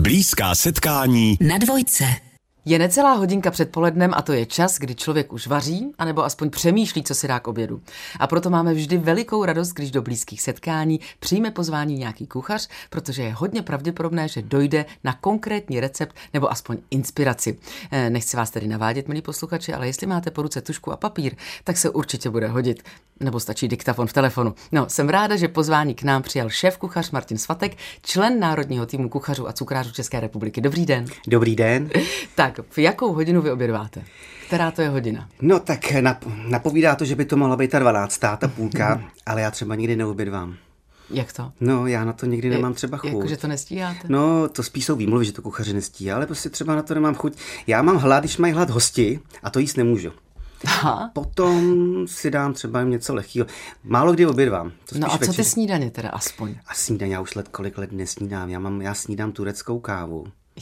Blízká setkání na Dvojce. Je necelá hodinka před polednem a to je čas, kdy člověk už vaří, anebo aspoň přemýšlí, co si dá k obědu. A proto máme vždy velikou radost, když do blízkých setkání přijme pozvání nějaký kuchař, protože je hodně pravděpodobné, že dojde na konkrétní recept nebo aspoň inspiraci. Nechci vás tedy navádět, milí posluchači, ale jestli máte po ruce tužku a papír, tak se určitě bude hodit. Nebo stačí diktafon v telefonu. No, jsem ráda, že pozvání k nám přijal šéf-kuchař Martin Svatek, člen národního týmu kuchařů a cukrářů České republiky. Dobrý den. Dobrý den. Tak, v jakou hodinu vy obědváte? Která to je hodina? No tak napovídá to, že by to mohla být ta 12. ta půlka, ale já třeba nikdy neobědvám. Jak to? No, já na to nikdy nemám třeba chuť. Jakože to nestíháte? No, to spíš jsou výmluvy, že to kuchaři nestíhá, ale prostě třeba na to nemám chuť. Já mám hlad, když mají hlad hosti a to jíst nemůžu. Aha. Potom si dám třeba něco lehkého. Málo kdy obědvám. No a co ty snídaně teda aspoň? A snídaně já už kolik let nesnídám. Já snídám tureckou kávu.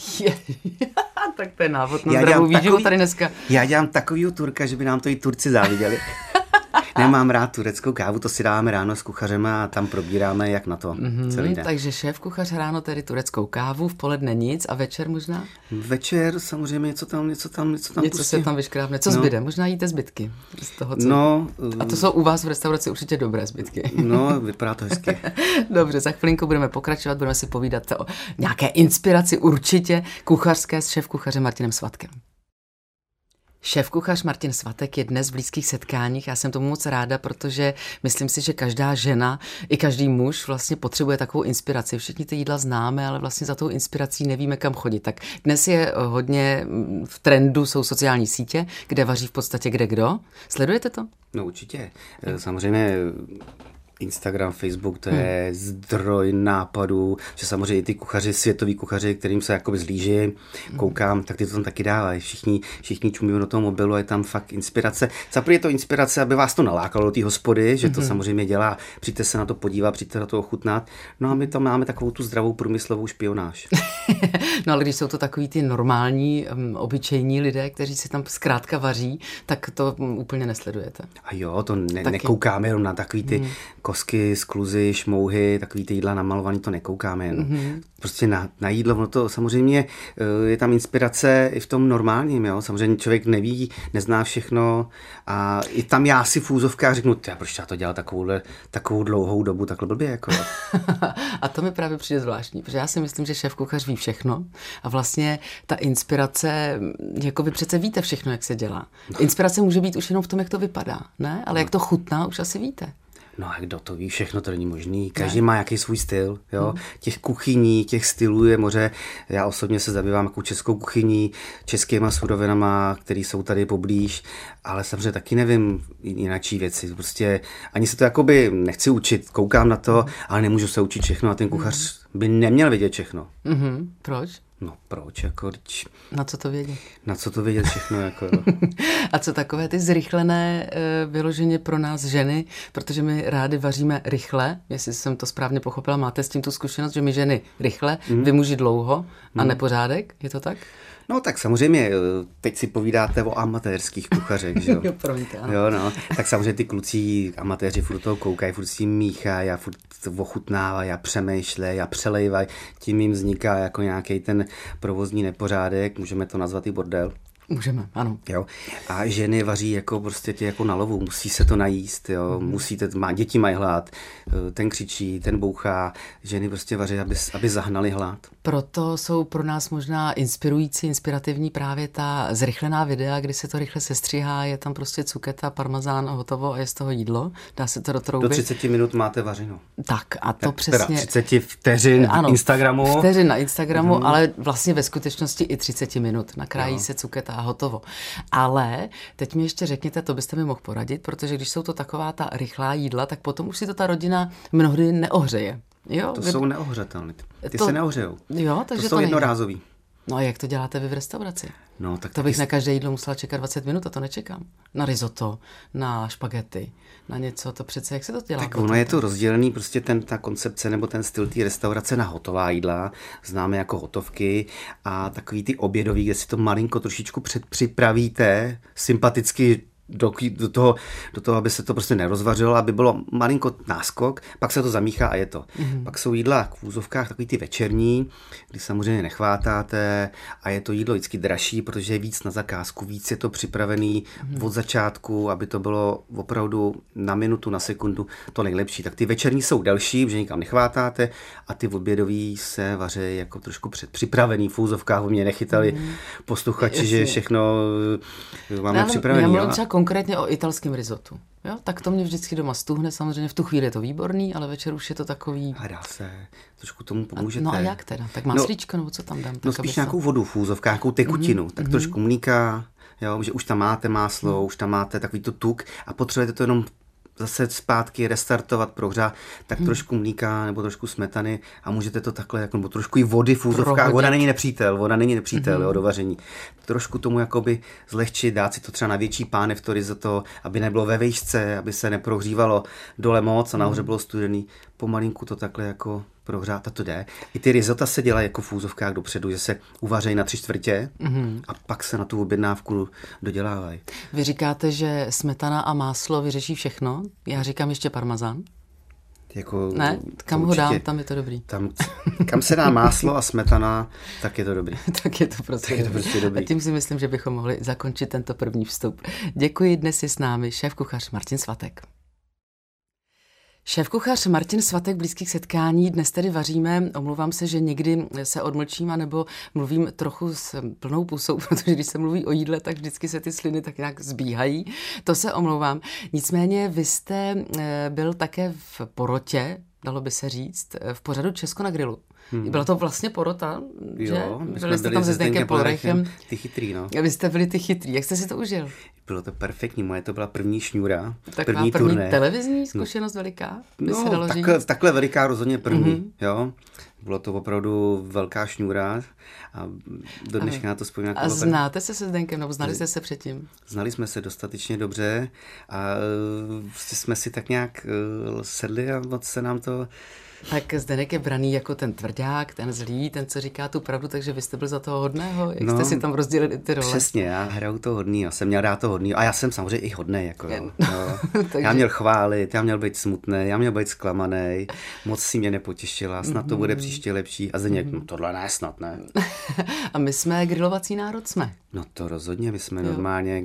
Tak to je návod na zdravou výživu tady dneska. Já dělám takovýho Turka, že by nám to i Turci záviděli. Nemám rád tureckou kávu, to si dáme ráno s kuchařem a tam probíráme, jak na to celý den. Takže šéf kuchař ráno tedy tureckou kávu, v poledne nic a večer možná? Večer samozřejmě něco tam Něco prostě. se tam vyškrábne. Co zbyde? Možná jíte zbytky z toho, co... No, a to jsou u vás v restauraci určitě dobré zbytky. No, vypadá to hezky. Dobře, za chvilinku budeme pokračovat, budeme si povídat o nějaké inspiraci určitě kuchařské s šéf-kuchařem Martinem Svatkem. Šéf-kuchař Martin Svatek je dnes v blízkých setkáních. Já jsem tomu moc ráda, protože myslím si, že každá žena i každý muž vlastně potřebuje takovou inspiraci. Všichni ty jídla známe, ale vlastně za tou inspirací nevíme, kam chodit. Tak dnes je hodně v trendu, jsou sociální sítě, kde vaří v podstatě kde kdo. Sledujete to? No určitě. Samozřejmě Instagram, Facebook, to je zdroj nápadů, že samozřejmě ty kuchaři, světoví kuchaři, kterým se jakoby zlíží, koukám, tak ty to tam taky dávají. Všichni čumí do toho mobilu a je tam fakt inspirace. Zaprvé je to inspirace, aby vás to nalákalo do té hospody, že to samozřejmě dělá, přijďte se na to podívat, přijďte na to ochutnat. No a my tam máme takovou tu zdravou průmyslovou špionáž. No ale když jsou to takový ty normální, obyčejní lidé, kteří si tam zkrátka vaří, tak to úplně nesledujete. A jo, to nekoukáme jenom na takový ty kosky, skluzy, šmouhy, takový ty jídla namalovaný, to nekoukáme. No. Prostě na jídlo, no to samozřejmě je tam inspirace i v tom normálním, jo. Samozřejmě člověk neví, nezná všechno a i tam já si v úzovkách řeknu, proč já to dělal takovou dlouhou dobu, takhle blbě, jako. A to mi právě přijde zvláštní, protože já si myslím, že šéf-kuchař ví všechno a vlastně ta inspirace, jako vy přece víte všechno, jak se dělá. Inspirace může být už jenom v tom, jak to vypadá, ne? Ale jak to chutná, už asi víte. No a kdo to ví, všechno to není možný. Každý má nějaký svůj styl, jo. Těch kuchyní, těch stylů je moře. Já osobně se zabývám jako českou kuchyní, českýma surovinama, které jsou tady poblíž, ale samozřejmě taky nevím jináčí věci. Prostě ani se to jakoby nechci učit, koukám na to, ale nemůžu se učit všechno a ten kuchař by neměl vědět všechno. Proč? No proč, jako... Na co to vědět? Na co to vědět všechno, jako... A co takové ty zrychlené vyloženě pro nás ženy, protože my rádi vaříme rychle, jestli jsem to správně pochopila, máte s tím tu zkušenost, že my ženy rychle, vy muži dlouho a nepořádek, je to tak? No tak samozřejmě, teď si povídáte o amatérských kuchařech, že jo? Promiňte, ano. Jo, no, tak samozřejmě ty kluci amatéři furt toho koukají, furt si míchají a furt ochutnávají a přemýšlejí a přelejvají, tím jim vzniká jako nějaký ten provozní nepořádek, můžeme to nazvat i bordel. Můžeme, ano. Jo. A ženy vaří jako prostě tě jako na lovu, musí se to najíst, jo. Děti mají hlad, ten křičí, ten bouchá, ženy prostě vaří, aby zahnali hlad. Proto jsou pro nás možná inspirativní právě ta zrychlená videa, kdy se to rychle sestříhá, je tam prostě cuketa, parmazán a hotovo a je z toho jídlo, dá se to do trouby. Do 30 minut máte vařeno. Tak a to přesně... 30 vteřin ano, Instagramu. Vteřin na Instagramu, ale vlastně ve skutečnosti i 30 minut. Nakrájí se cuketa a hotovo. Ale teď mi ještě řekněte, to byste mi mohl poradit, protože když jsou to taková ta rychlá jídla, tak potom už si to ta rodina mnohdy neohřeje. Jo? To jsou neohřatelné. Ty se neohřejou. Jo, takže to jsou jednorázový. No a jak to děláte vy v restauraci? No, tak to bych na každé jídlo musela čekat 20 minut a to nečekám. Na risotto, na špagety, na něco, to přece, jak se to dělá? Tak ono je to rozdělený, prostě ta koncepce nebo ten styl té restaurace na hotová jídla, známe jako hotovky a takový ty obědový, kde si to malinko trošičku předpřipravíte, sympaticky do toho, aby se to prostě nerozvařilo, aby bylo malinko náskok, pak se to zamíchá a je to. Pak jsou jídla v úzovkách takový ty večerní, kdy samozřejmě nechvátáte a je to jídlo vždycky dražší, protože je víc na zakázku, víc je to připravený od začátku, aby to bylo opravdu na minutu, na sekundu to nejlepší. Tak ty večerní jsou delší, protože nikam nechvátáte a ty obědový se vaří jako trošku předpřipravený v úzovkách, o mě nechytali posluchači, že všechno máme připravený. Já mluvím konkrétně o italském risottu. Jo? Tak to mě vždycky doma stuhne, samozřejmě v tu chvíli je to výborný, ale večer už je to takový... A dá se, trošku tomu pomůžete. No a jak teda? Tak maslíčko, nebo co tam dám? No spíš nějakou vodu v úzovkách, nějakou tekutinu, tak trošku mlíka, jo, že už tam máte máslo, už tam máte takový to tuk a potřebujete to jenom zase zpátky restartovat, prohřát, tak trošku mlíka nebo trošku smetany a můžete to takhle, jako, nebo trošku i vody v úzovkách. Voda není nepřítel, jo, do vaření. Trošku tomu jakoby zlehčit, dát si to třeba na větší pánev to risotto, aby nebylo ve výšce, aby se neprohřívalo dole moc a nahoře bylo studený. Pomalinku to takhle jako prohřát a to jde. I ty risota se dělají jako v úzovkách dopředu, že se uvařejí na 3/4 a pak se na tu objednávku dodělávají. Vy říkáte, že smetana a máslo vyřeší všechno. Já říkám ještě parmazán. Jako, ne, kam ho dám, tam je to dobrý. Kam se dá máslo a smetana, tak je to dobrý. Tak je to prostě dobrý. A tím si myslím, že bychom mohli zakončit tento první vstup. Děkuji, dnes je s námi šéfkuchař Martin Svatek. Šéfkuchař Martin Svatek Blízkých setkání. Dnes tedy vaříme, omlouvám se, že někdy se odmlčím, anebo mluvím trochu s plnou pusou, protože když se mluví o jídle, tak vždycky se ty sliny tak nějak zbíhají. To se omlouvám. Nicméně vy jste byl také v porotě, dalo by se říct, v pořadu Česko na grilu. Byla to vlastně porota, že? Jo, byli jste tam se Zdeňkem Polrechem. Ty chytrý, no. Vy jste byli ty chytrý. Jak jste si to užil? Bylo to perfektní, moje to byla první šňůra, první turné. Televizní zkušenost veliká? No, takhle veliká rozhodně první, jo. Bylo to opravdu velká šňůra a do dneška na to vzpomínám. A znáte se Zdeňkem, nebo znali jste se předtím? Znali jsme se dostatečně dobře a jsme si tak nějak sedli a moc se nám to... Tak Zdeněk je braný jako ten tvrdák, ten zlý, ten, co říká tu pravdu, takže vy jste byl za toho hodného, jak jste si tam rozdělili ty role? Přesně, já hraju to hodný, já jsem měl rád to hodný a já jsem samozřejmě i hodnej, jako jo. Takže... Já měl chválit, já měl být smutný, já měl být zklamaný, moc si mě nepotěšila, snad to bude příště lepší a Zdeněk, no tohle ne, snad ne. A my jsme grilovací národ, jsme. No to rozhodně, my jsme normálně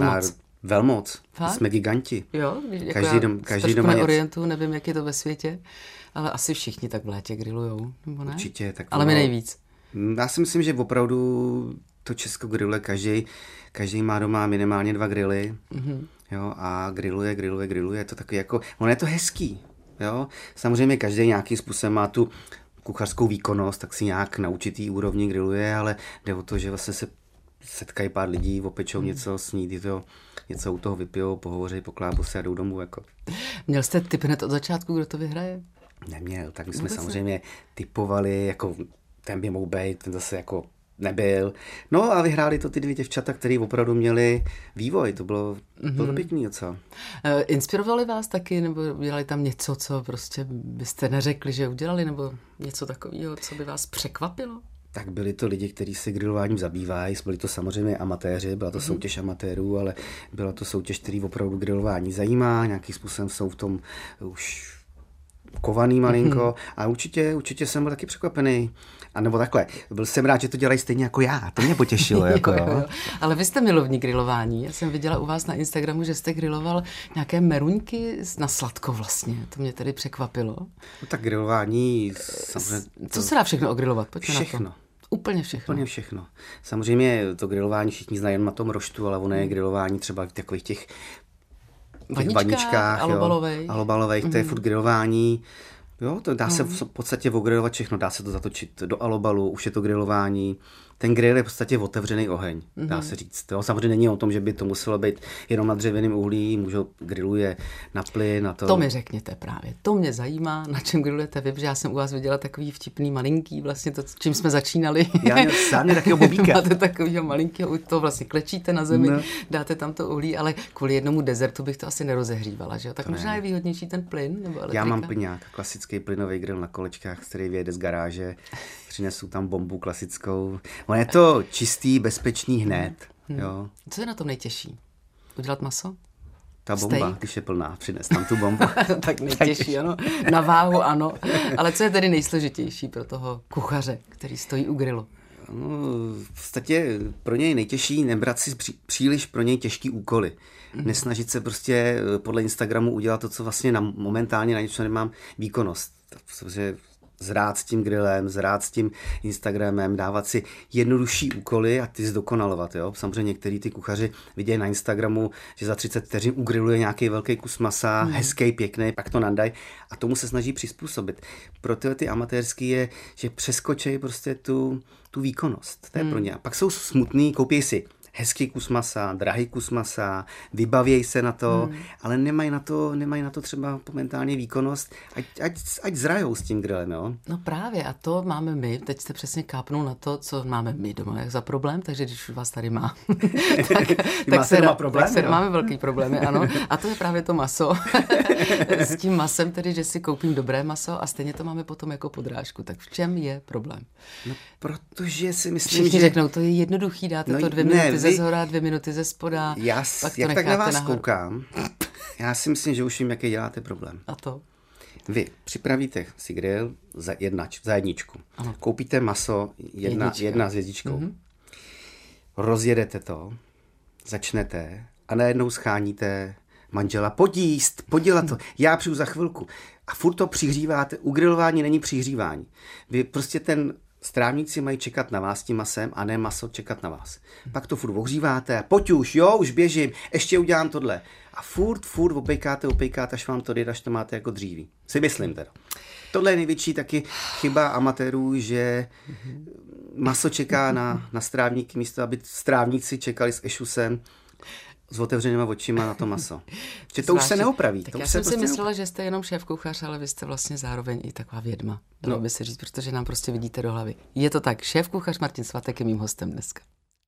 Velmoc. My jsme giganti. Jo, každý doma neorientuju, nevím, jak je to ve světě. Ale asi všichni tak v létě grillujou, nebo ne? Určitě. Tak ale my nejvíc. Já si myslím, že opravdu to Česko grilluje, každý má doma minimálně 2 grily, jo, a grilluje, to takový jako, ono je to hezký, jo, samozřejmě každý nějakým způsobem má tu kuchařskou výkonnost, tak si nějak na určitý úrovni grilluje, ale jde o to, že vlastně se setkají pár lidí, opečou něco, snídí to, něco u toho vypijou, pohovoří, poklábou se a jdou domů, jako. Měl jste tip hned od začátku, kdo to vyhraje? Neměl, tak my jsme samozřejmě typovali, jako ten by mohl být, ten zase jako nebyl. No a vyhráli to ty 2 děvčata, který opravdu měli vývoj, to bylo pěkný docela. Inspirovali vás taky, nebo dělali tam něco, co prostě byste neřekli, že udělali, nebo něco takového, co by vás překvapilo? Tak byli to lidi, kteří se grilováním zabývají, byli to samozřejmě amatéři, byla to soutěž amatérů, ale byla to soutěž, který opravdu grilování zajímá, nějakým způsobem jsou v tom už kovaný malinko a určitě jsem byl taky překvapený. A nebo takhle, byl jsem rád, že to dělají stejně jako já, to mě potěšilo. Jako, jo. Ale vy jste milovník grilování, já jsem viděla u vás na Instagramu, že jste griloval nějaké meruňky na sladko vlastně, to mě tedy překvapilo. No tak grilování... Samozřejmě co se dá všechno ogrilovat? Pojďme všechno. Na to. Úplně všechno. Úplně všechno. Samozřejmě to grilování všichni znají jen na tom roštu, ale ono je grilování třeba v takových těch vaničkách, alobalových, to je furt grilování. Jo, to dá se v podstatě ogrilovat všechno, dá se to zatočit do alobalu, už je to grilování. Ten grill je v podstatě otevřený oheň, dá se říct. Jo, samozřejmě není o tom, že by to muselo být jenom na dřevěném uhlí, grilluje na plyn. To mi řekněte právě, to mě zajímá, na čem grillujete vy, protože já jsem u vás viděla takový vtipný malinký, vlastně to, čím jsme začínali. Já měl takového bobíka. Máte takovýho malinkého, to vlastně klečíte na zemi, dáte tam to uhlí, ale kvůli jednomu dezertu bych to asi nerozehřívala, že jo? Tak to možná je výhodnější ten plyn nebo elektrika. Já mám plyňák, klasický plynový grill na kolečkách, který vyjede z garáže, přinesu tam bombu klasickou. On je to čistý, bezpečný hned. Jo. Co je na tom nejtěžší? udělat maso? Ta bomba, Steak? když je plná, přines tam tu bombu. Tak nejtěžší, ano. Na váhu, ano. Ale co je tedy nejsložitější pro toho kuchaře, který stojí u grilu? No, v podstatě pro něj nejtěžší nebrat si příliš pro něj těžký úkoly. Nesnažit se prostě podle Instagramu udělat to, co vlastně momentálně na něco nemám výkonnost. Protože zrát s tím grillem, zrát s tím Instagramem, dávat si jednodušší úkoly a ty zdokonalovat. Jo? Samozřejmě některý ty kuchaři vidějí na Instagramu, že za 30 vteřin ugriluje nějaký velký kus masa, hezký, pěkný, pak to nandají a tomu se snaží přizpůsobit. Pro ty amatérský je, že přeskočí prostě tu výkonnost. To je pro ně. A pak jsou smutný, koupí si hezký kus masa, drahý kus masa, vybavějí se na to, ale nemají na to třeba momentálně výkonnost, ať zrajou s tím grillem, jo? No právě, a to máme my. Teď jste přesně kápnul na to, co máme my doma jak za problém, takže když už vás tady má, tak máme velký problémy, ano. A to je právě to maso. S tím masem tedy, že si koupím dobré maso a stejně to máme potom jako podrážku. Tak v čem je problém? No, protože si myslím, všichni že řeknou, to je jednoduchý, dáte to 2 minuty ze zhora, 2 minuty ze spoda. Jak tak na vás koukám, já si myslím, že už vím, jaký děláte problém. A to? Vy připravíte si grill za jedničku. Ano. Koupíte maso jedna s hvězdičkou. Rozjedete to, začnete a najednou scháníte manžela, podělat to. Já přijdu za chvilku. A furt to přihříváte. U grilování není přihřívání. Vy prostě strávníci mají čekat na vás tím masem a ne maso čekat na vás. Pak to furt ohříváte, pojď už běžím, ještě udělám tohle. A furt opejkáte, až vám to jde, až to máte jako dříví. Si myslím teda. Tohle je největší taky chyba amatérů, že maso čeká na strávníky, místo aby strávníci čekali s ešusem s otevřenýma očima na to maso. Že to už se neopraví. Tak já jsem si myslela, že jste jenom šéfkuchař, ale vy jste vlastně zároveň i taková vědma. Dalo by se říct, protože nám prostě vidíte do hlavy. Je to tak, šéfkuchař Martin Svatek je mým hostem dneska.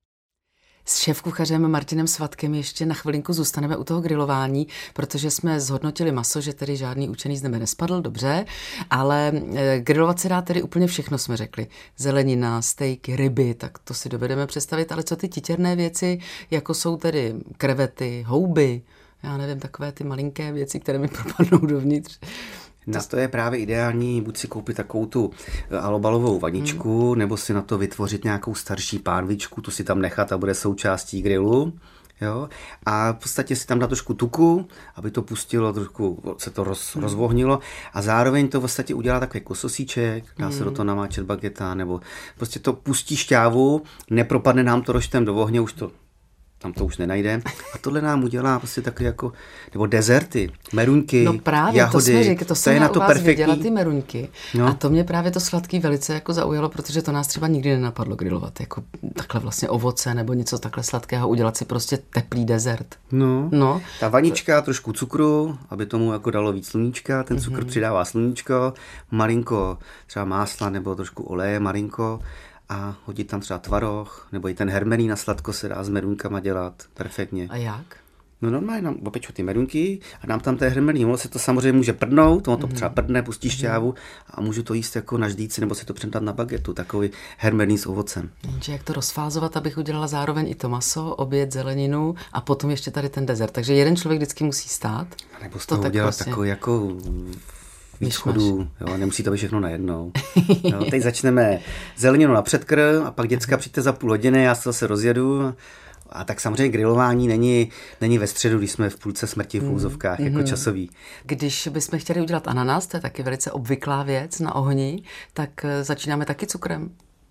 S šéfkuchařem Martinem Svatkem ještě na chvilinku zůstaneme u toho grilování, protože jsme zhodnotili maso, že tedy žádný učený z nebe nespadl, dobře, ale grilovat se dá tedy úplně všechno, jsme řekli. Zelenina, steak, ryby, tak to si dovedeme představit, ale co ty titěrné věci, jako jsou tedy krevety, houby, já nevím, takové ty malinké věci, které mi propadnou dovnitř. Na to je právě ideální buď si koupit takovou tu alobalovou vaničku, nebo si na to vytvořit nějakou starší pánvičku, tu si tam nechat a bude součástí grilu. Jo? A v podstatě si tam dá trošku tuku, aby to pustilo, trošku se to rozvohnilo a zároveň to v podstatě udělá takový kososíček, dá se do toho namáčet bageta, nebo prostě to pustí šťávu, nepropadne nám to roštem do ohně, tam to už nenajde. A tohle nám udělá prostě taky jako, nebo dezerty, meruňky, no právě, jahody. To jsme řekli, to jsem na to vás perfektní. Viděla ty meruňky. No. A to mě právě to sladký velice jako zaujalo, protože to nás třeba nikdy nenapadlo grilovat. Jako takhle vlastně ovoce nebo něco takhle sladkého, udělat si prostě teplý dezert. No. Ta vanička, trošku cukru, aby tomu jako dalo víc sluníčka, ten cukr přidává sluníčko, malinko třeba másla nebo trošku oleje, malinko. A hodit tam třeba tvaroh, nebo i ten hermelín na sladko se dá s meruňkama dělat perfektně. A jak? No normálně nám opeču ty meruňky a dám tam té hermelín. Ono se to samozřejmě může prdnout, ono to třeba prdne, pustí šťávu a můžu to jíst jako na ždíci nebo si to předat na bagetu, takový hermelín s ovocem. Jenže jak to rozfázovat, abych udělala zároveň i to maso, oběd, zeleninu a potom ještě tady ten dezert. Takže jeden člověk vždycky musí stát. A nebo z toho udělat prostě takový jako víc chodů, jo, nemusí to být všechno najednou. Jo, teď začneme zeleninu na předkrm a pak děcka přijďte za půl hodiny, já se zase rozjedu. A tak samozřejmě grilování není ve středu, když jsme v půlce smrti v úzovkách, jako časový. Když bychom chtěli udělat ananas, to je taky velice obvyklá věc na ohni, tak začínáme taky cukrem.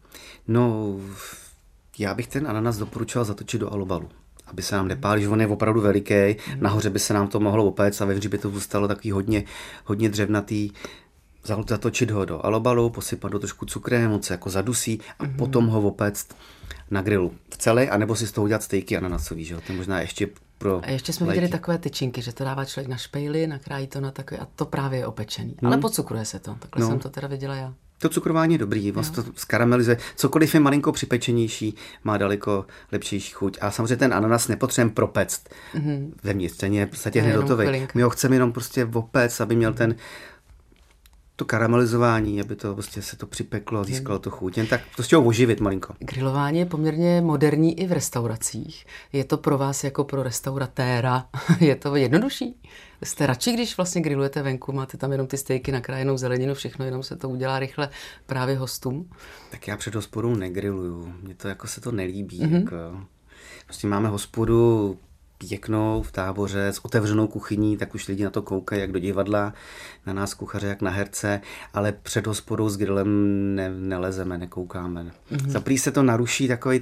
No, já bych ten ananas doporučoval zatočit do alobalu, aby se nám nepálil, že on je opravdu veliký, nahoře by se nám to mohlo opéct a vevnitř by to zůstalo takový hodně dřevnatý. Zatočit ho do alobalu, posypat do trošku cukrem, on se jako zadusí a potom ho opéct na grilu v celé, anebo si z toho udělat stejky ananasový, že jo, to možná ještě pro a ještě jsme viděli takové tyčinky, že to dává člověk na špejli, nakrájí to na takové a to právě je opečený. Ale pocukruje se to, takhle jsem to teda viděla já. To cukrování je dobrý, vlastně to skaramelizuje. Cokoliv je malinko připečenější, má daleko lepší chuť. A samozřejmě ten ananas nepotřebujeme propect vevnitř, ten je v podstatě hned hotový. My ho chceme jenom prostě opéct, aby měl ten to karamelizování, aby to prostě se to připeklo, získalo to chuť. Jen tak prostě ho oživit malinko. Grilování je poměrně moderní i v restauracích. Je to pro vás jako pro restauratéra, je to jednodušší? Jste radši, když vlastně grillujete venku, máte tam jenom ty stejky, nakrájenou zeleninu, všechno, jenom se to udělá rychle právě hostům? Tak já před hospodou negriluju. Mně to jako se to nelíbí. Jako. Prostě máme hospodu pěknou v Táboře s otevřenou kuchyní, tak už lidi na to koukají jak do divadla, na nás kuchaře jak na herce, ale před hospodou s grillem nelezeme, nekoukáme. Zaprý se to naruší takový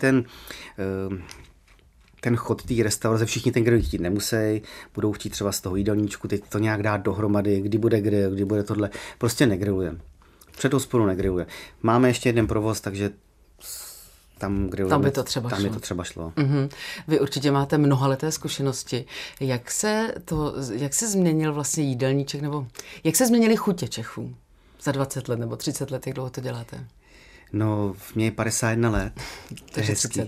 ten chod té restaurace, všichni ten grill chtít nemusí, budou chtít třeba z toho jídelníčku teď to nějak dát dohromady, kdy bude grill, kdy bude tohle. Prostě negrillujeme. Před hospodou negrilluje. Máme ještě jeden provoz, takže tam by to třeba šlo. Vy určitě máte mnohaleté zkušenosti. Jak se změnil vlastně jídelníček, nebo jak se změnily chutě Čechů za 20 let nebo 30 let, jak dlouho to děláte? No, v mě je 51 let. To je 30.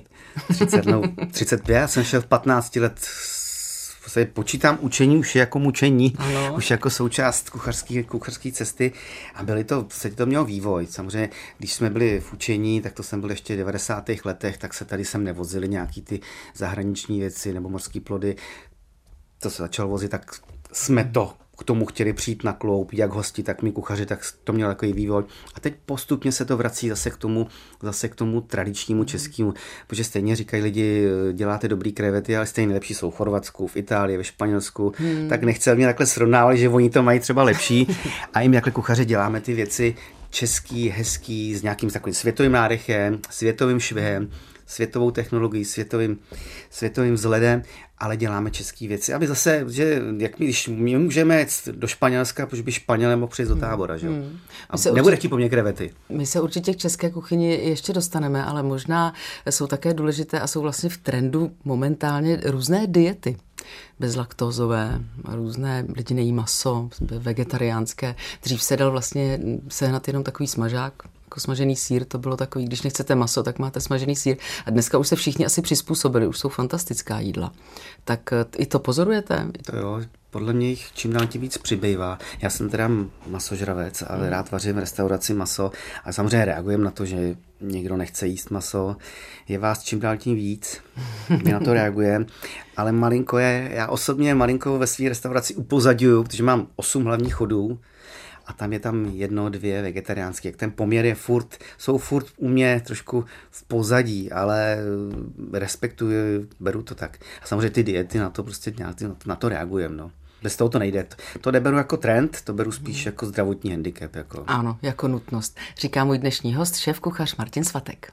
35, já jsem šel v 15 let, počítám učení už jako mučení, ano. Už jako součást kuchařské cesty a to mělo vývoj. Samozřejmě, když jsme byli v učení, tak to jsem byl ještě v 90. letech, tak se tady sem nevozili nějaký ty zahraniční věci nebo mořský plody. To se začalo vozit, tak jsme to k tomu chtěli přijít na kloup, jak hosti, tak my kuchaři, tak to mělo takový vývoj. A teď postupně se to vrací zase k tomu tradičnímu českému, protože stejně říkají lidi, děláte dobrý krevety, ale stejně nejlepší jsou v Chorvatsku, v Itálii, ve Španělsku, tak nechce mě takhle srovnávat, že oni to mají třeba lepší a jim jakhle kuchaři děláme ty věci český, hezký, s nějakým takovým světovým nádechem, světovým švihem, světovou technologií, světovým vzhledem, ale děláme české věci, aby zase, že když my můžeme jít do Španělska, protože by Španěl nemohl přijít do Tábora, že jo? A nebude chtít po mně krevety. My se určitě k české kuchyni ještě dostaneme, ale možná jsou také důležité a jsou vlastně v trendu momentálně různé diety. Bezlaktózové, různé lidi nejí maso, vegetariánské. Dřív se dal vlastně sehnat jenom takový smažák, jako smažený sýr, to bylo takový, když nechcete maso, tak máte smažený sýr. A dneska už se všichni asi přizpůsobili, už jsou fantastická jídla. Tak i to pozorujete? To jo, podle mě jich čím dál tím víc přibývá. Já jsem teda masožravec, ale rád vařím v restauraci maso a samozřejmě reagujem na to, že někdo nechce jíst maso. Je vás čím dál tím víc, my na to reagujeme, ale já osobně malinko ve své restauraci upozadňuju, protože mám 8 hlavních chodů, a tam je 1, 2 vegetariánský. Jak ten poměr jsou furt u mě trošku v pozadí, ale respektuju, beru to tak. A samozřejmě ty diety na to prostě na to reagujeme, no. Bez toho to nejde. To neberu jako trend, to beru spíš jako zdravotní handicap. Jako. Ano, jako nutnost. Říká můj dnešní host, šéfkuchař Martin Svatek.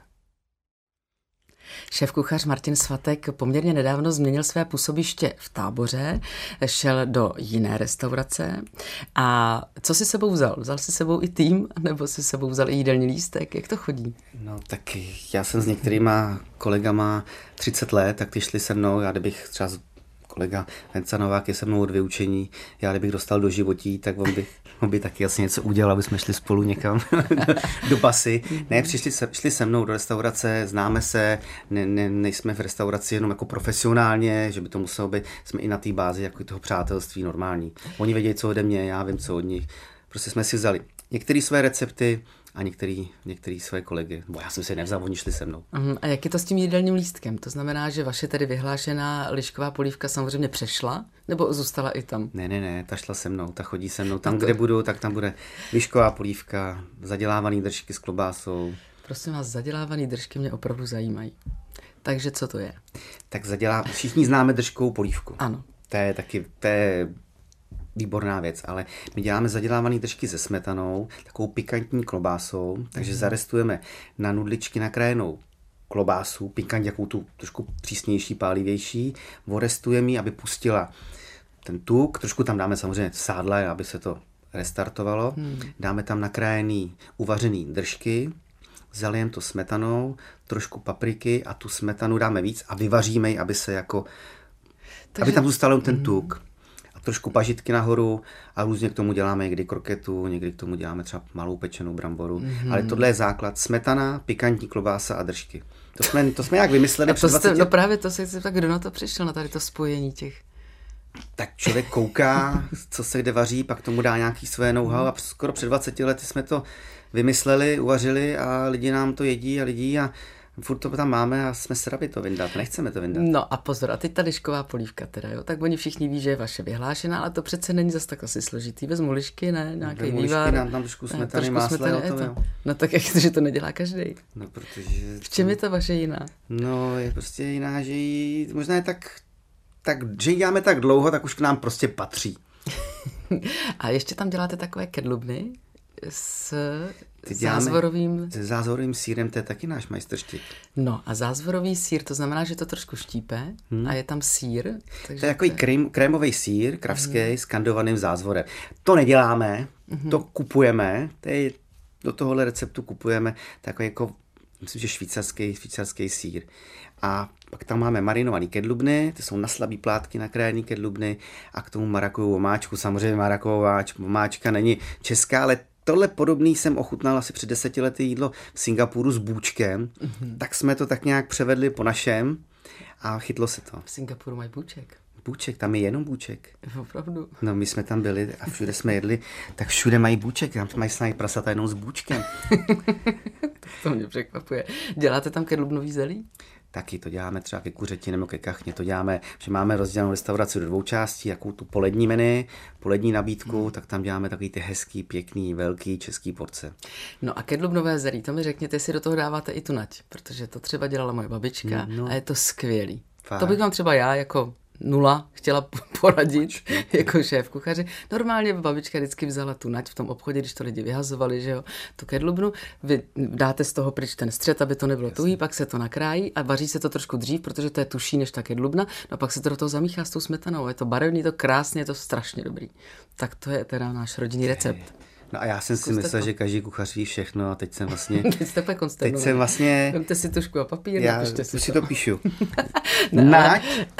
Šéfkuchař Martin Svatek poměrně nedávno změnil své působiště v Táboře, šel do jiné restaurace. A co si sebou vzal? Vzal si sebou i tým, nebo si sebou vzal i jídelní lístek? Jak to chodí? No tak já jsem s některýma kolegama 30 let, tak ty šli se mnou, já kdybych třeba kolega Venca Novák je se mnou od vyučení, já kdybych dostal do životí, tak on by taky asi něco udělal, aby jsme šli spolu někam do basy. Ne, šli se mnou do restaurace, známe se, nejsme v restauraci jenom jako profesionálně, že by to muselo být, jsme i na té bázi jako toho přátelství normální. Oni vědějí, co ode mě, já vím, co od nich. Prostě jsme si vzali některé své recepty a některý své kolegy. Bo já jsem si nevzal, oni šli se mnou. A jak je to s tím jídelním lístkem? To znamená, že vaše tedy vyhlášená lišková polívka samozřejmě přešla, nebo zůstala i tam? Ne, ta šla se mnou, ta chodí se mnou. Tam, kde budu, tak tam bude lišková polívka, zadělávaný držky s klobásou. Prosím vás, zadělávaný držky mě opravdu zajímají. Takže co to je? Tak všichni známe držkovou polívku. Ano. To je výborná věc, ale my děláme zadělávaný držky se smetanou, takovou pikantní klobásou, takže zarestujeme na nudličky nakrájenou klobásu, pikantní, jakou tu trošku přísnější, pálivější, vorestujeme ji, aby pustila ten tuk, trošku tam dáme samozřejmě sádla, aby se to restartovalo, dáme tam nakrájený uvařený držky, zalijeme to smetanou, trošku papriky a tu smetanu dáme víc a vyvaříme ji, aby se aby tam zůstal ten tuk. Trošku pažitky nahoru a různě k tomu děláme někdy kroketu, někdy k tomu děláme třeba malou pečenou bramboru. Ale tohle je základ. Smetana, pikantní klobása a držky. To jsme jak vymysleli před 20 No právě to se chci tak, kdo na to přišel, na tady to spojení těch. tak člověk kouká, co se kde vaří, pak tomu dá nějaký své know-how a skoro před 20 lety jsme to vymysleli, uvařili a lidi nám to jedí a furt to tam máme a jsme srabi to vyndat, nechceme to vyndat. No a pozor, a teď ta lišková polívka teda, jo, tak oni všichni ví, že je vaše vyhlášená, ale to přece není zas tak asi složitý. Vezmu lišky, ne, nějaký vývar. Nám tam trošku smetany, másla, to. No tak jak to, že to nedělá každý. No protože... V čem je ta vaše jiná? No je prostě jiná, že jí, možná je že ji děláme tak dlouho, tak už k nám prostě patří. A ještě tam děláte takové kedlubny s zázvorovým... Se zázvorovým sýrem, to je taky náš majstrštík. No a zázvorový sýr, to znamená, že to trošku štípe a je tam sýr. Takže to je takový krémový sýr, kravský, s kandovaným zázvorem. To neděláme, to kupujeme, do tohohle receptu kupujeme takový jako, myslím, že švýcarský sýr. A pak tam máme marinovaný kedlubny, to jsou na slabý plátky nakrájený kedlubny a k tomu marakovou omáčku. Samozřejmě maraková omáčka není česká, ale tohle podobný jsem ochutnal asi před 10 lety jídlo v Singapuru s bůčkem, tak jsme to tak nějak převedli po našem a chytlo se to. V Singapuru mají bůček. Bůček, tam je jenom bůček. Opravdu. No my jsme tam byli a všude jsme jedli, tak všude mají bůček, tam mají snad prasata jenom s bůčkem. To mě překvapuje. Děláte tam kedlubnový zelí? Taky to děláme třeba ke kuřeti nebo ke kachně, to děláme, že máme rozdělenou restauraci do 2 částí, jakou tu polední menu, polední nabídku, tak tam děláme takový ty hezký, pěkný, velký český porce. No a kedlubnové zelí, to mi řekněte, jestli do toho dáváte i tu nať, protože to třeba dělala moje babička a je to skvělý. Fakt. To bych vám třeba já jako 0 chtěla poradit jako šéf kuchaře. Normálně babička vždycky vzala tu nať v tom obchodě, když to lidi vyhazovali, že jo, tu kedlubnu, vy dáte z toho pryč ten střed, aby to nebylo tuhý, pak se to nakrájí a vaří se to trošku dřív, protože to je tuší než ta kedlubna, no a pak se to do toho zamíchá s tou smetanou. Je to barevný, to krásně, je to strašně dobrý. Tak to je teda náš rodinný recept. No a já jsem si myslel, že každý kuchař ví všechno a teď jsem vlastně... teď jsem vlastně... Vemte si tušku a papír, napište si to píšu. Nať,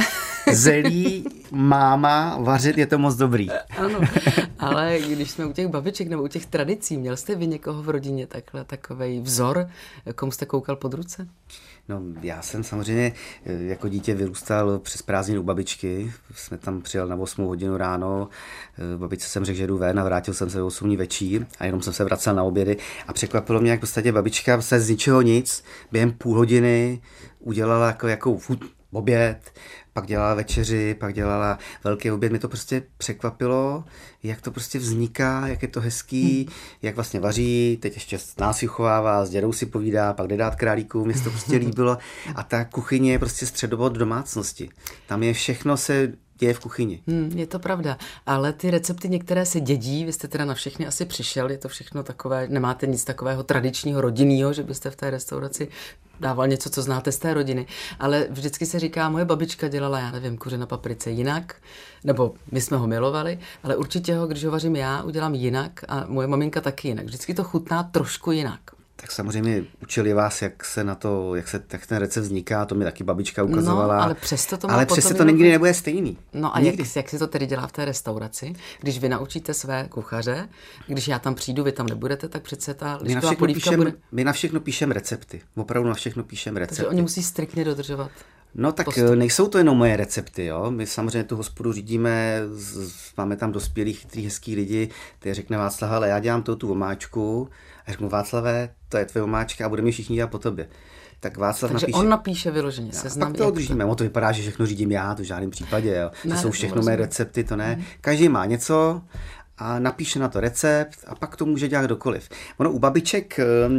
zelí, máma, vařit, je to moc dobrý. Ano, ale když jsme u těch babiček nebo u těch tradicí, měl jste vy někoho v rodině takovej vzor, komu jste koukal pod ruce? No, já jsem samozřejmě jako dítě vyrůstal přes prázdniny u babičky. Jsme tam přijel na 8 hodinu ráno. Babičce jsem řekl, že jdu ven a vrátil jsem se o 8 večer a jenom jsem se vracel na obědy. A překvapilo mě, jak v podstatě babička se z ničeho nic během půl hodiny udělala jako oběd, pak dělala večeři, pak dělala velký oběd. Mě to prostě překvapilo, jak to prostě vzniká, jak je to hezký, jak vlastně vaří, teď ještě nás vychovává, s dědou si povídá, pak jde dát králíků, mě se to prostě líbilo. A ta kuchyně je prostě středobod domácnosti. Tam je všechno se děje v kuchyni. Je to pravda, ale ty recepty některé se dědí, vy jste teda na všechny asi přišel, je to všechno takové, nemáte nic takového tradičního, rodinného, že byste v té restauraci dával něco, co znáte z té rodiny, ale vždycky se říká, moje babička dělala, já nevím, kuře na paprice jinak, nebo my jsme ho milovali, ale určitě ho, když ho vařím já, udělám jinak a moje maminka taky jinak. Vždycky to chutná trošku jinak. Tak samozřejmě učili vás, jak jak ten recept vzniká, to mi taky babička ukazovala. No, ale přesto to nikdy nebude stejný. No a jak si to tedy dělá v té restauraci? Když vy naučíte své kuchaře, když já tam přijdu, vy tam nebudete, tak přece ta lišková polívka bude... My na všechno píšeme recepty. Opravdu na všechno píšeme recepty. Takže oni musí striktně dodržovat. No tak nejsou to jenom moje recepty, jo. My samozřejmě tu hospodu řídíme, máme tam dospělí, chytrý, hezký lidi, který řekne Václav, ale já dělám tu omáčku. A řeknu, Václave, to je tvoje omáčka a budeme všichni dělat po tobě. Tak Václav Takže on napíše vyloženě seznam. Pak to održíme. To vypadá, že všechno řídím já, to v žádném případě. Jo. To jsou všechno mé recepty, to ne. Každý má něco a napíše na to recept a pak to může dělat kdokoliv. Ono u babiček,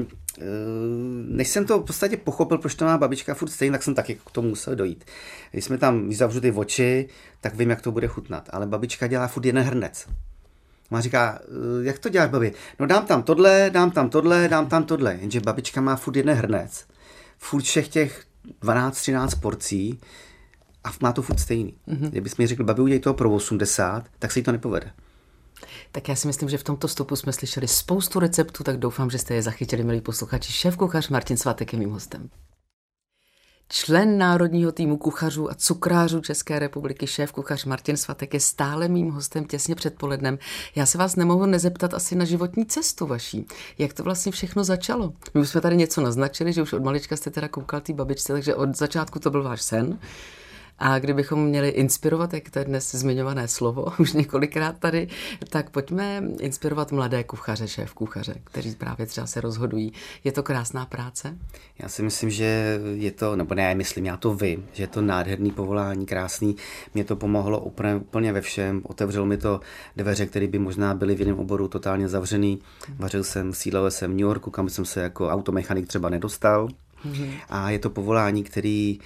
než jsem to v podstatě pochopil, proč to má babička furt stejně, tak jsem taky k tomu musel dojít. Když jsme tam zavřu ty oči, tak vím, jak to bude chutnat. Ale babička dělá furt jeden hrnec. Ona říká, jak to děláš, babi? No dám tam tohle, dám tam tohle. Jenže babička má furt jeden hrnec. Furt všech těch 12-13 porcí a má to furt stejný. Kdybys mi řekl, babi, udělej toho pro 80, tak se jí to nepovede. Tak já si myslím, že v tomto vstupu jsme slyšeli spoustu receptů, tak doufám, že jste je zachytili, milí posluchači. Šéfkuchař Martin Svatek je mým hostem. Člen národního týmu kuchařů a cukrářů České republiky, šéfkuchař Martin Svatek je stále mým hostem těsně před polednem. Já se vás nemohu nezeptat asi na životní cestu vaší. Jak to vlastně všechno začalo? My už jsme tady něco naznačili, že už od malička jste teda koukal té babičce, takže od začátku to byl váš sen. A kdybychom měli inspirovat, jak to je dnes zmiňované slovo, už několikrát tady, tak pojďme inspirovat mladé kuchaře, šéfkuchaře, kteří právě třeba se rozhodují. Je to krásná práce? Já si myslím, že je to, nebo ne, myslím, já to vím, že je to nádherný povolání, krásný. Mě to pomohlo úplně ve všem. Otevřelo mi to dveře, které by možná byly v jiném oboru totálně zavřený. Vařil jsem, sídlil jsem v New Yorku, kam jsem se jako automechanik třeba nedostal. A je to povolání, který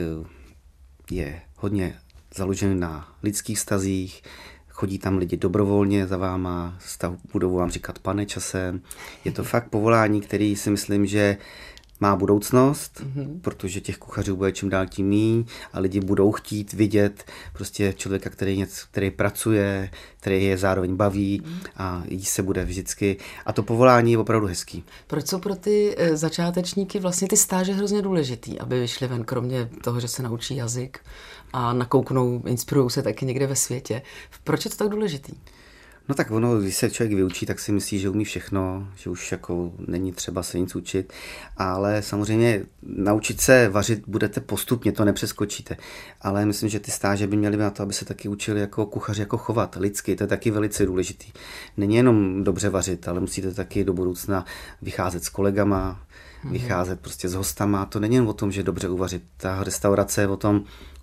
je hodně založený na lidských vztazích, chodí tam lidi dobrovolně za váma, budou vám říkat pane časem. Je to fakt povolání, který si myslím, že má budoucnost, protože těch kuchařů bude čím dál tím míň a lidi budou chtít vidět prostě člověka, který pracuje, který je zároveň baví a jíst se bude vždycky. A to povolání je opravdu hezký. Proč jsou pro ty začátečníky vlastně ty stáže hrozně důležitý, aby vyšli ven, kromě toho, že se naučí jazyk a nakouknou, inspirujou se taky někde ve světě. Proč je to tak důležitý? No tak ono, když se člověk vyučí, tak si myslí, že umí všechno, že už jako není třeba se nic učit, ale samozřejmě naučit se vařit budete postupně, to nepřeskočíte, ale myslím, že ty stáže by měly na to, aby se taky učili jako kuchaři, jako chovat lidsky, to je taky velice důležitý. Není jenom dobře vařit, ale musíte taky do budoucna vycházet s kolegama, vycházet prostě s hostama, to není jen o tom, že dobře uvařit, ta restaurace je o tom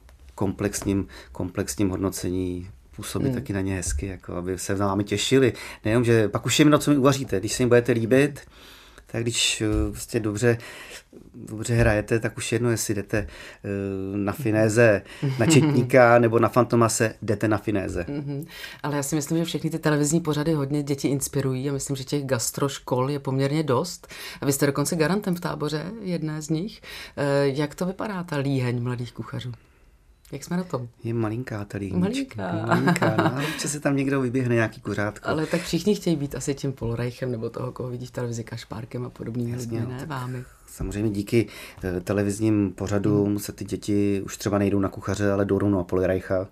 komplexním hodnocení, působí taky na ně hezky, jako aby se na vámi těšili. Nejenom, že pak už jim na co mi uvaříte. Když se jim budete líbit, tak když prostě dobře hrajete, tak už jedno, jestli jdete na finéze, na četníka nebo na fantomase, jdete na finéze. Ale já si myslím, že všechny ty televizní pořady hodně děti inspirují a myslím, že těch gastroškol je poměrně dost. A vy jste dokonce garantem v Táboře, jedné z nich. Jak to vypadá, ta líheň mladých kuchařů? Jak jsme na tom? Je malinká ta Malinká. No, určitě se tam někdo vyběhne nějaký kuřátko. Ale tak všichni chtějí být asi tím Polreichem nebo toho, koho vidí v televizi, Kašpárkem a podobnými lidmi, ne vámi. Samozřejmě díky televizním pořadům se ty děti už třeba nejdou na kuchaře, ale jdou rovnou na Polreicha.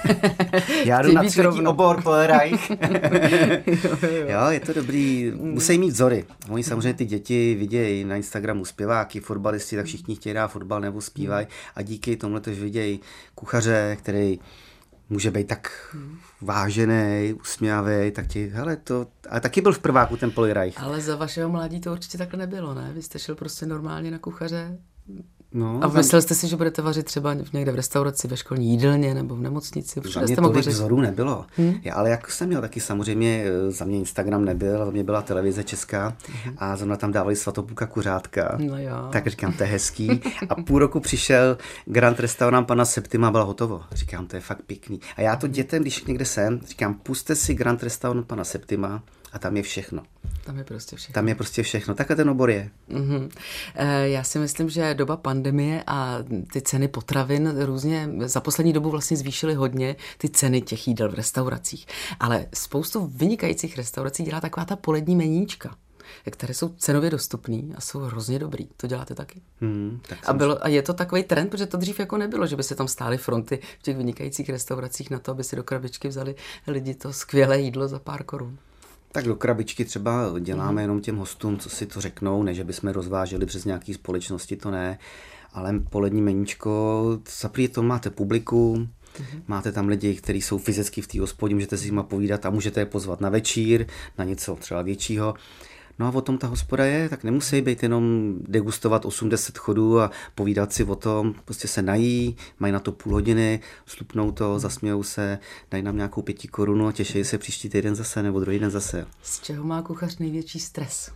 Já jdu na třetí obor Polreich. Jo, je to dobrý. Musí mít vzory. Oni samozřejmě ty děti vidějí na Instagramu zpěváky, fotbalisti, tak všichni chtějí dát fotbal nebo zpívají a díky tomu tež vidějí kuchaře, který může být tak vážený, usměvavý, tak ti, hele, to, ale taky byl v prváku ten Polreich. Ale za vašeho mládí to určitě takhle nebylo, ne? Vy jste šel prostě normálně na kuchaře no, a myslel jste si, že budete vařit třeba někde v restauraci, ve školní jídelně nebo v nemocnici? Za mě tolik vzorů nebylo. Ale jak jsem měl taky samozřejmě, za mě Instagram nebyl, za mě byla televize česká a zrovna tam dávali Svatopluka kuřátka. No jo. Tak říkám, to je hezký. A půl roku přišel Grand Restaurant pana Septima, bylo hotovo. Říkám, to je fakt pěkný. A já to dětem, když někde jsem, říkám, puste si Grand Restaurant pana Septima a tam je všechno. Tam je prostě všechno. Tam je prostě všechno. Takhle ten obor je. Já si myslím, že doba pandemie a ty ceny potravin různě za poslední dobu vlastně zvýšily hodně ty ceny těch jídel v restauracích. Ale spoustu vynikajících restaurací dělá taková ta polední meníčka, které jsou cenově dostupný a jsou hrozně dobrý. To děláte taky? A je to takový trend, protože to dřív jako nebylo, že by se tam stály fronty v těch vynikajících restauracích na to, aby si do krabičky vzali lidi to skvělé jídlo za pár korun. Tak do krabičky třeba děláme jenom těm hostům, co si to řeknou, ne, že bychom rozváželi přes nějaký společnosti, to ne, ale polední meníčko, zaprvé to máte publikum, máte tam lidi, kteří jsou fyzicky v té hospodě, můžete si s nimi povídat a můžete je pozvat na večír, na něco třeba většího. No a o tom ta hospoda je, tak nemusí být jenom degustovat 80 chodů a povídat si o tom, prostě se nají, mají na to půl hodiny, slupnou to, zasmějou se, dají nám nějakou 5 korunu a těší se příští týden zase nebo druhý den zase. Z čeho má kuchař největší stres?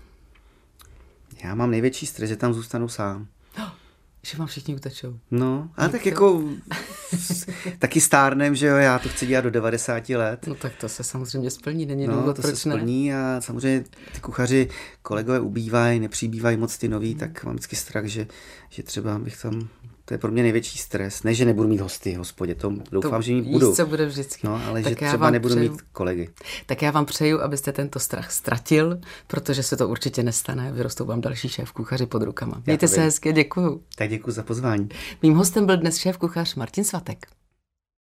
Já mám největší stres, že tam zůstanu sám. Že vám všichni utečou. No, ale tak jako taky stárnem, že jo, já to chci dělat do 90 let. No tak to se samozřejmě splní, není důvod, to proč se splní a samozřejmě ty kuchaři, kolegové ubývají, nepřibývají moc ty noví, tak mám vždycky strach, že třeba bych tam, to je pro mě největší stres. Ne, že nebudu mít hosty v hospodě, to doufám, že mít budu. Jízdce bude vždycky. No, ale tak že třeba nebudu mít kolegy. Tak já vám přeju, abyste tento strach ztratil, protože se to určitě nestane. Vyrostou vám další šéfkuchaři pod rukama. Mějte se hezky, děkuju. Tak děkuju za pozvání. Mým hostem byl dnes šéfkuchař Martin Svatek.